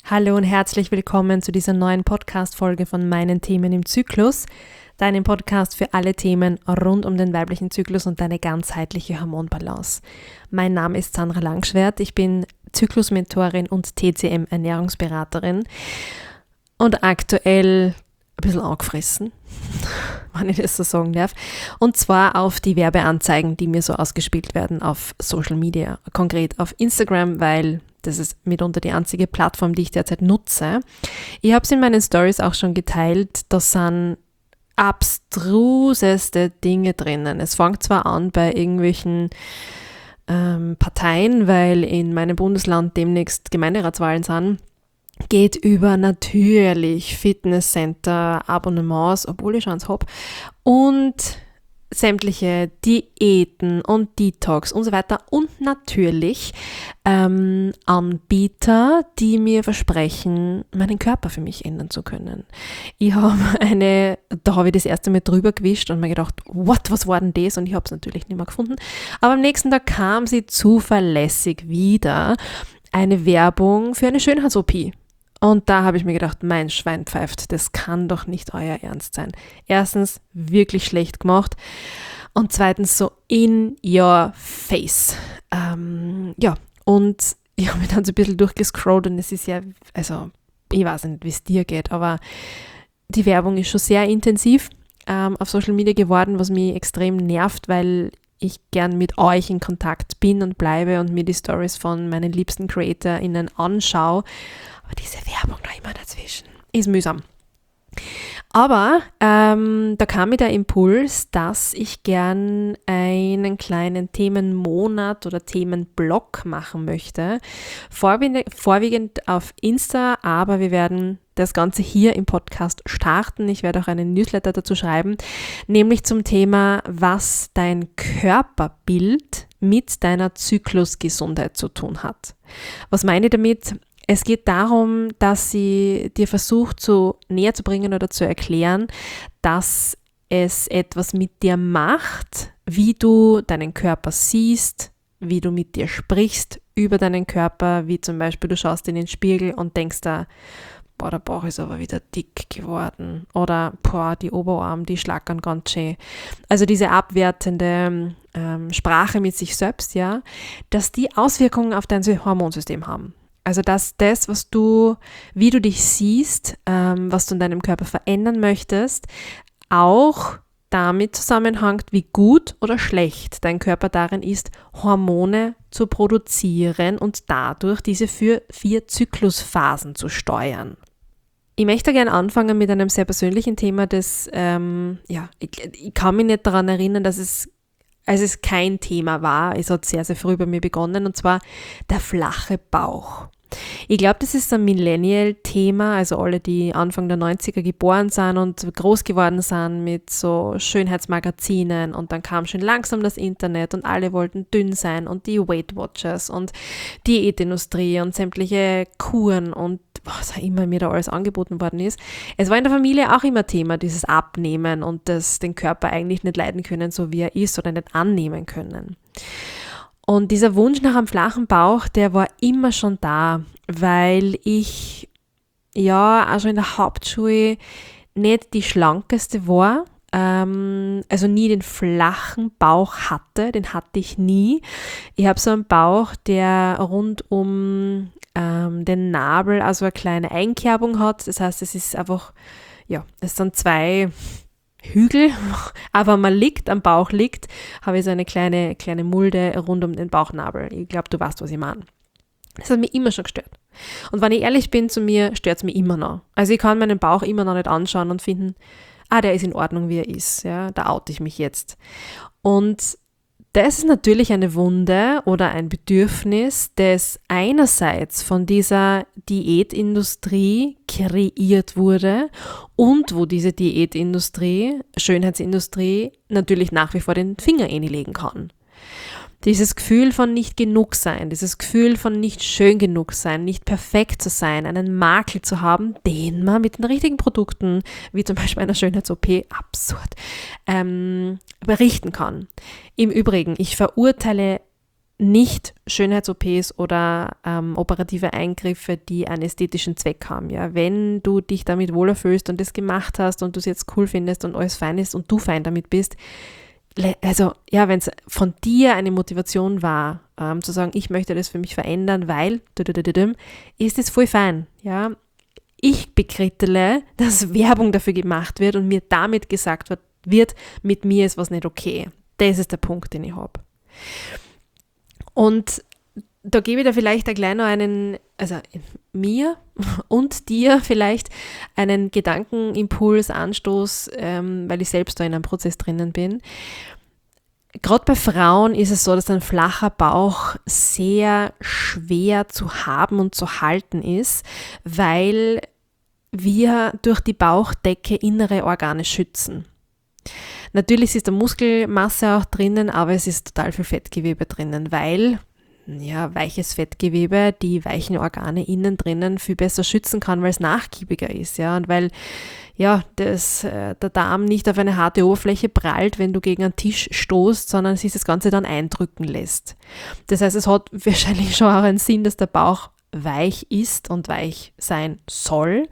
Hallo und herzlich willkommen zu dieser neuen Podcast-Folge von meinen Themen im Zyklus, deinem Podcast für alle Themen rund um den weiblichen Zyklus und deine ganzheitliche Hormonbalance. Mein Name ist Sandra Langschwert, ich bin Zyklusmentorin und TCM-Ernährungsberaterin und aktuell ein bisschen angefressen, wenn ich das so sagen darf, und zwar auf die Werbeanzeigen, die mir so ausgespielt werden auf Social Media, konkret auf Instagram, weil das ist mitunter die einzige Plattform, die ich derzeit nutze. Ich habe es in meinen Stories auch schon geteilt, da sind abstruseste Dinge drinnen. Es fängt zwar an bei irgendwelchen Parteien, weil in meinem Bundesland demnächst Gemeinderatswahlen sind, geht über natürlich Fitnesscenter, Abonnements, obwohl ich schon eins habe, und sämtliche Diäten und Detox und so weiter und natürlich Anbieter, die mir versprechen, meinen Körper für mich ändern zu können. Da habe ich das erste Mal drüber gewischt und mir gedacht, was war denn das? Und ich habe es natürlich nicht mehr gefunden. Aber am nächsten Tag kam sie zuverlässig wieder, eine Werbung für eine Schönheits-OP. Und da habe ich mir gedacht, mein Schwein pfeift, das kann doch nicht euer Ernst sein. Erstens, wirklich schlecht gemacht und zweitens so in your face. Und ich habe mich dann so ein bisschen durchgescrollt und es ist ja, also ich weiß nicht, wie es dir geht, aber die Werbung ist schon sehr intensiv auf Social Media geworden, was mich extrem nervt, weil ich gern mit euch in Kontakt bin und bleibe und mir die Stories von meinen liebsten CreatorInnen anschaue. Aber diese Werbung da immer dazwischen ist mühsam. Aber da kam mir der Impuls, dass ich gern einen kleinen Themenmonat oder Themenblock machen möchte. Vorwiegend auf Insta, aber wir werden das Ganze hier im Podcast starten. Ich werde auch einen Newsletter dazu schreiben, nämlich zum Thema, was dein Körperbild mit deiner Zyklusgesundheit zu tun hat. Was meine ich damit? Es geht darum, dass sie dir versucht, näher zu bringen oder zu erklären, dass es etwas mit dir macht, wie du deinen Körper siehst, wie du mit dir sprichst über deinen Körper, wie zum Beispiel du schaust in den Spiegel und denkst da, boah, der Bauch ist aber wieder dick geworden oder boah, die Oberarme, die schlackern ganz schön. Also diese abwertende Sprache mit sich selbst, ja, dass die Auswirkungen auf dein Hormonsystem haben. Also dass das, wie du dich siehst, was du in deinem Körper verändern möchtest, auch damit zusammenhängt, wie gut oder schlecht dein Körper darin ist, Hormone zu produzieren und dadurch diese 4 Zyklusphasen zu steuern. Ich möchte gerne anfangen mit einem sehr persönlichen Thema, das, ich kann mich nicht daran erinnern, dass es kein Thema war. Es hat sehr, sehr früh bei mir begonnen, und zwar der flache Bauch. Ich glaube, das ist ein Millennial-Thema, also alle, die Anfang der 90er geboren sind und groß geworden sind mit so Schönheitsmagazinen, und dann kam schon langsam das Internet und alle wollten dünn sein und die Weight Watchers und Diätindustrie und sämtliche Kuren und was auch immer mir da alles angeboten worden ist. Es war in der Familie auch immer Thema, dieses Abnehmen und das den Körper eigentlich nicht leiden können, so wie er ist, oder nicht annehmen können. Und dieser Wunsch nach einem flachen Bauch, der war immer schon da, weil ich ja auch schon in der Hauptschule nicht die schlankeste war, also nie den flachen Bauch hatte, den hatte ich nie. Ich habe so einen Bauch, der rund um den Nabel also eine kleine Einkerbung hat, das heißt, es ist einfach, ja, es sind 2 Hügel, aber wenn man am Bauch liegt, habe ich so eine kleine Mulde rund um den Bauchnabel. Ich glaube, du weißt, was ich meine. Das hat mich immer schon gestört. Und wenn ich ehrlich bin zu mir, stört es mich immer noch. Also ich kann meinen Bauch immer noch nicht anschauen und finden, der ist in Ordnung, wie er ist. Ja, da oute ich mich jetzt. Und das ist natürlich eine Wunde oder ein Bedürfnis, das einerseits von dieser Diätindustrie kreiert wurde und wo diese Diätindustrie, Schönheitsindustrie, natürlich nach wie vor den Finger einlegen kann. Dieses Gefühl von nicht genug sein, dieses Gefühl von nicht schön genug sein, nicht perfekt zu sein, einen Makel zu haben, den man mit den richtigen Produkten, wie zum Beispiel einer Schönheits-OP, absurd, berichten kann. Im Übrigen, ich verurteile nicht Schönheits-OPs oder operative Eingriffe, die einen ästhetischen Zweck haben. Ja? Wenn du dich damit wohler fühlst und das gemacht hast und du es jetzt cool findest und alles fein ist und du fein damit bist, also ja, wenn es von dir eine Motivation war, zu sagen, ich möchte das für mich verändern, weil, ist es voll fein. Ja? Ich bekrittele, dass Werbung dafür gemacht wird und mir damit gesagt wird, mit mir ist was nicht okay. Das ist der Punkt, den ich habe. Und da gebe ich da vielleicht gleich noch mir und dir vielleicht einen Gedankenimpuls, Anstoß, weil ich selbst da in einem Prozess drinnen bin. Gerade bei Frauen ist es so, dass ein flacher Bauch sehr schwer zu haben und zu halten ist, weil wir durch die Bauchdecke innere Organe schützen. Natürlich ist da Muskelmasse auch drinnen, aber es ist total viel Fettgewebe drinnen, weil weiches Fettgewebe die weichen Organe innen drinnen viel besser schützen kann, weil es nachgiebiger ist, ja, und weil der Darm nicht auf eine harte Oberfläche prallt, wenn du gegen einen Tisch stoßt, sondern sich das Ganze dann eindrücken lässt. Das heißt, es hat wahrscheinlich schon auch einen Sinn, dass der Bauch weich ist und weich sein soll,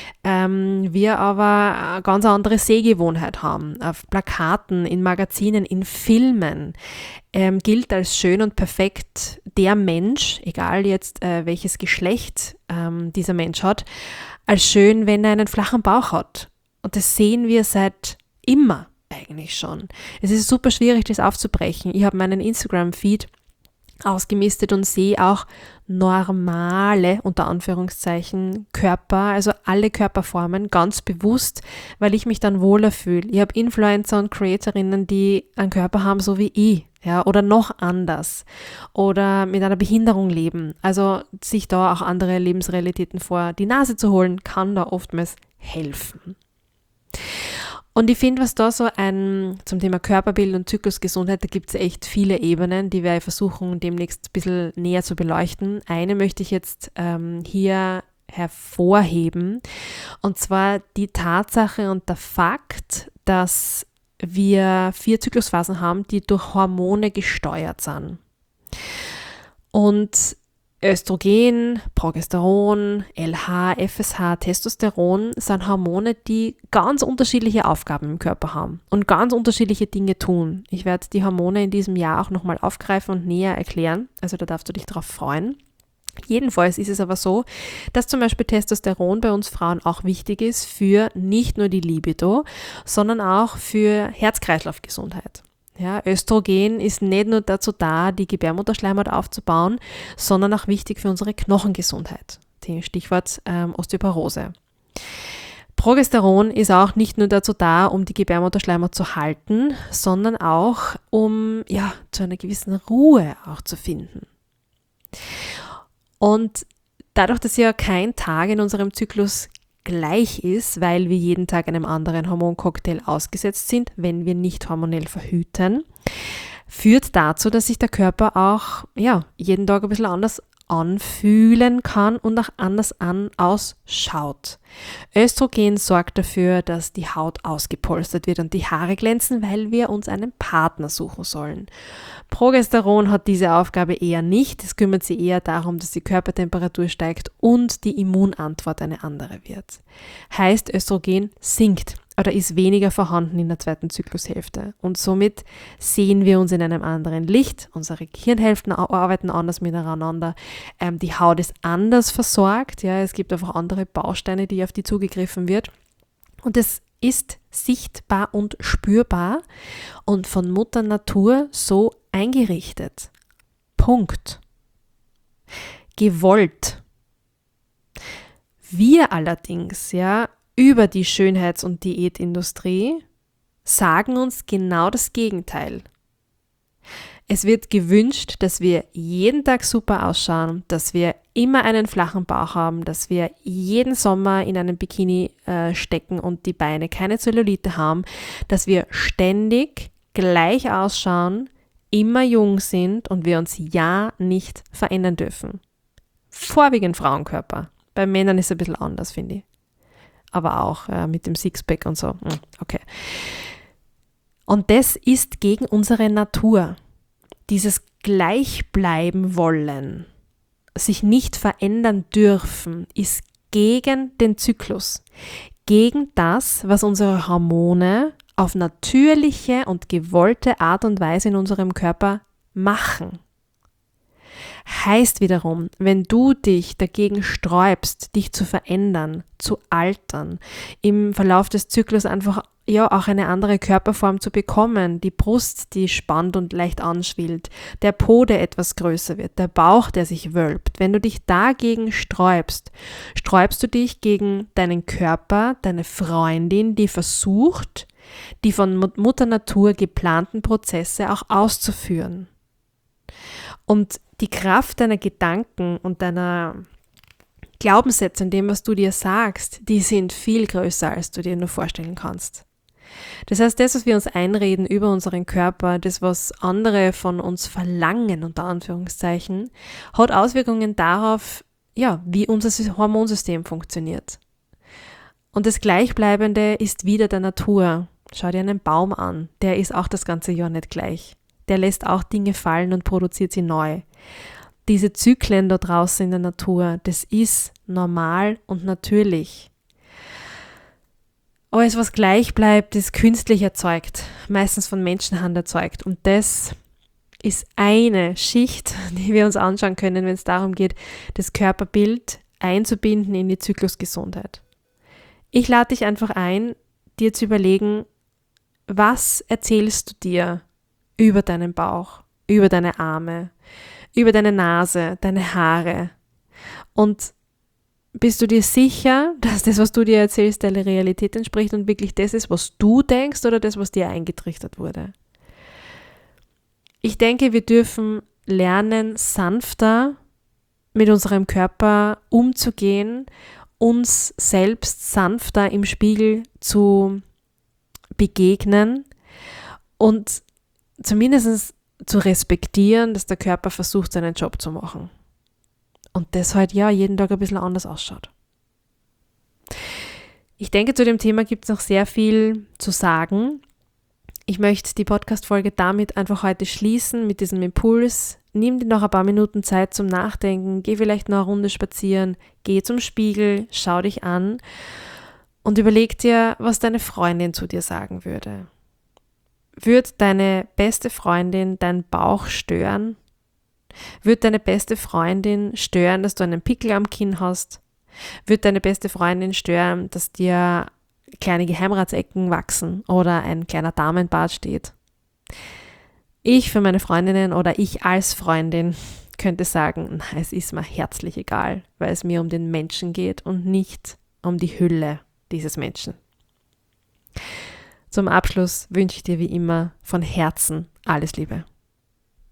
wir aber eine ganz andere Sehgewohnheit haben. Auf Plakaten, in Magazinen, in Filmen gilt als schön und perfekt der Mensch, egal jetzt welches Geschlecht dieser Mensch hat, als schön, wenn er einen flachen Bauch hat. Und das sehen wir seit immer eigentlich schon. Es ist super schwierig, das aufzubrechen. Ich habe meinen Instagram-Feed ausgemistet und sehe auch normale, unter Anführungszeichen, Körper, also alle Körperformen ganz bewusst, weil ich mich dann wohler fühle. Ich habe Influencer und Creatorinnen, die einen Körper haben, so wie ich, ja, oder noch anders oder mit einer Behinderung leben. Also sich da auch andere Lebensrealitäten vor die Nase zu holen, kann da oftmals helfen. Und ich finde, was da zum Thema Körperbild und Zyklusgesundheit, da gibt es echt viele Ebenen, die wir versuchen demnächst ein bisschen näher zu beleuchten. Eine möchte ich jetzt hier hervorheben, und zwar die Tatsache und der Fakt, dass wir 4 Zyklusphasen haben, die durch Hormone gesteuert sind. Und Östrogen, Progesteron, LH, FSH, Testosteron sind Hormone, die ganz unterschiedliche Aufgaben im Körper haben und ganz unterschiedliche Dinge tun. Ich werde die Hormone in diesem Jahr auch nochmal aufgreifen und näher erklären, also da darfst du dich drauf freuen. Jedenfalls ist es aber so, dass zum Beispiel Testosteron bei uns Frauen auch wichtig ist für nicht nur die Libido, sondern auch für Herz-Kreislauf-Gesundheit. Ja, Östrogen ist nicht nur dazu da, die Gebärmutterschleimhaut aufzubauen, sondern auch wichtig für unsere Knochengesundheit. Stichwort Osteoporose. Progesteron ist auch nicht nur dazu da, um die Gebärmutterschleimhaut zu halten, sondern auch, um zu einer gewissen Ruhe auch zu finden. Und dadurch, dass ja kein Tag in unserem Zyklus gleich ist, weil wir jeden Tag einem anderen Hormoncocktail ausgesetzt sind, wenn wir nicht hormonell verhüten, führt dazu, dass sich der Körper auch jeden Tag ein bisschen anders anfühlen kann und auch anders ausschaut. Östrogen sorgt dafür, dass die Haut ausgepolstert wird und die Haare glänzen, weil wir uns einen Partner suchen sollen. Progesteron hat diese Aufgabe eher nicht. Es kümmert sich eher darum, dass die Körpertemperatur steigt und die Immunantwort eine andere wird. Heißt, Östrogen sinkt oder ist weniger vorhanden in der 2. Zyklushälfte. Und somit sehen wir uns in einem anderen Licht. Unsere Gehirnhälften arbeiten anders miteinander. Die Haut ist anders versorgt. Ja, es gibt einfach andere Bausteine, auf die zugegriffen wird. Und es ist sichtbar und spürbar und von Mutter Natur so eingerichtet. Punkt. Gewollt. Wir allerdings, über die Schönheits- und Diätindustrie sagen uns genau das Gegenteil. Es wird gewünscht, dass wir jeden Tag super ausschauen, dass wir immer einen flachen Bauch haben, dass wir jeden Sommer in einem Bikini stecken und die Beine keine Zellulite haben, dass wir ständig gleich ausschauen, immer jung sind und wir uns nicht verändern dürfen. Vorwiegend Frauenkörper. Bei Männern ist es ein bisschen anders, finde ich. Aber auch mit dem Sixpack und so. Okay. Und das ist gegen unsere Natur. Dieses gleich bleiben wollen, sich nicht verändern dürfen, ist gegen den Zyklus, gegen das, was unsere Hormone auf natürliche und gewollte Art und Weise in unserem Körper machen. Heißt wiederum, wenn du dich dagegen sträubst, dich zu verändern, zu altern, im Verlauf des Zyklus einfach auch eine andere Körperform zu bekommen, die Brust, die spannt und leicht anschwillt, der Po, der etwas größer wird, der Bauch, der sich wölbt, wenn du dich dagegen sträubst, sträubst du dich gegen deinen Körper, deine Freundin, die versucht, die von Mutter Natur geplanten Prozesse auch auszuführen. Und die Kraft deiner Gedanken und deiner Glaubenssätze in dem, was du dir sagst, die sind viel größer, als du dir nur vorstellen kannst. Das heißt, das, was wir uns einreden über unseren Körper, das, was andere von uns verlangen, unter Anführungszeichen, hat Auswirkungen darauf, wie unser Hormonsystem funktioniert. Und das Gleichbleibende ist wieder der Natur. Schau dir einen Baum an, der ist auch das ganze Jahr nicht gleich. Der lässt auch Dinge fallen und produziert sie neu. Diese Zyklen da draußen in der Natur, das ist normal und natürlich. Alles, was gleich bleibt, ist künstlich erzeugt, meistens von Menschenhand erzeugt. Und das ist eine Schicht, die wir uns anschauen können, wenn es darum geht, das Körperbild einzubinden in die Zyklusgesundheit. Ich lade dich einfach ein, dir zu überlegen, was erzählst du dir über deinen Bauch, über deine Arme, über deine Nase, deine Haare. Und bist du dir sicher, dass das, was du dir erzählst, deiner Realität entspricht und wirklich das ist, was du denkst oder das, was dir eingetrichtert wurde? Ich denke, wir dürfen lernen, sanfter mit unserem Körper umzugehen, uns selbst sanfter im Spiegel zu begegnen und zumindest zu respektieren, dass der Körper versucht, seinen Job zu machen. Und das halt jeden Tag ein bisschen anders ausschaut. Ich denke, zu dem Thema gibt es noch sehr viel zu sagen. Ich möchte die Podcast-Folge damit einfach heute schließen, mit diesem Impuls. Nimm dir noch ein paar Minuten Zeit zum Nachdenken, geh vielleicht noch eine Runde spazieren, geh zum Spiegel, schau dich an und überleg dir, was deine Freundin zu dir sagen würde. Würde deine beste Freundin deinen Bauch stören? Würde deine beste Freundin stören, dass du einen Pickel am Kinn hast? Würde deine beste Freundin stören, dass dir kleine Geheimratsecken wachsen oder ein kleiner Damenbart steht? Ich für meine Freundinnen oder ich als Freundin könnte sagen, es ist mir herzlich egal, weil es mir um den Menschen geht und nicht um die Hülle dieses Menschen. Zum Abschluss wünsche ich dir wie immer von Herzen alles Liebe.